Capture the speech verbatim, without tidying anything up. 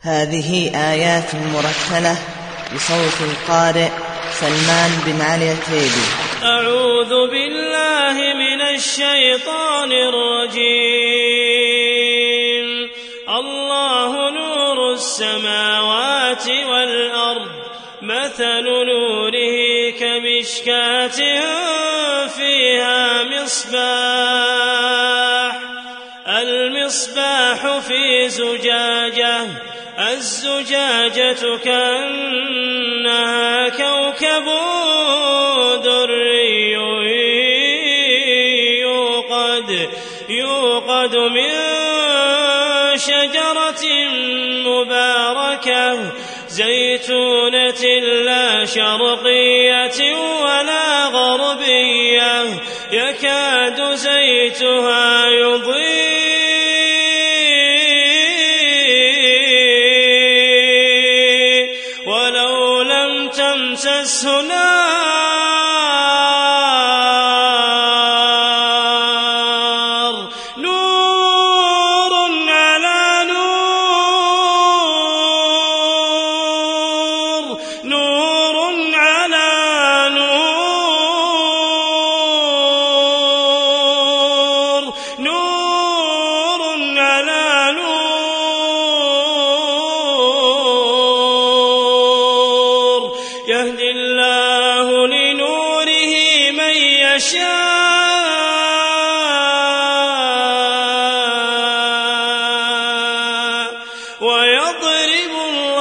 هذه آيات مرتلة بصوت القارئ سلمان بن علي التيبي. أعوذ بالله من الشيطان الرجيم. الله نور السماوات والأرض، مثل نوره كمشكاة فيها مصباح، المصباح في زجاجة، الزجاجة كأنها كوكب دري يوقد, يوقد من شجرة مباركة زيتونة لا شرقية ولا غربية، يكاد زيتها يضيء ولو لم تمسسه نار، نور على نور، نور على نور، نور على نور، يهدي الله لنوره من يشاء ويضرب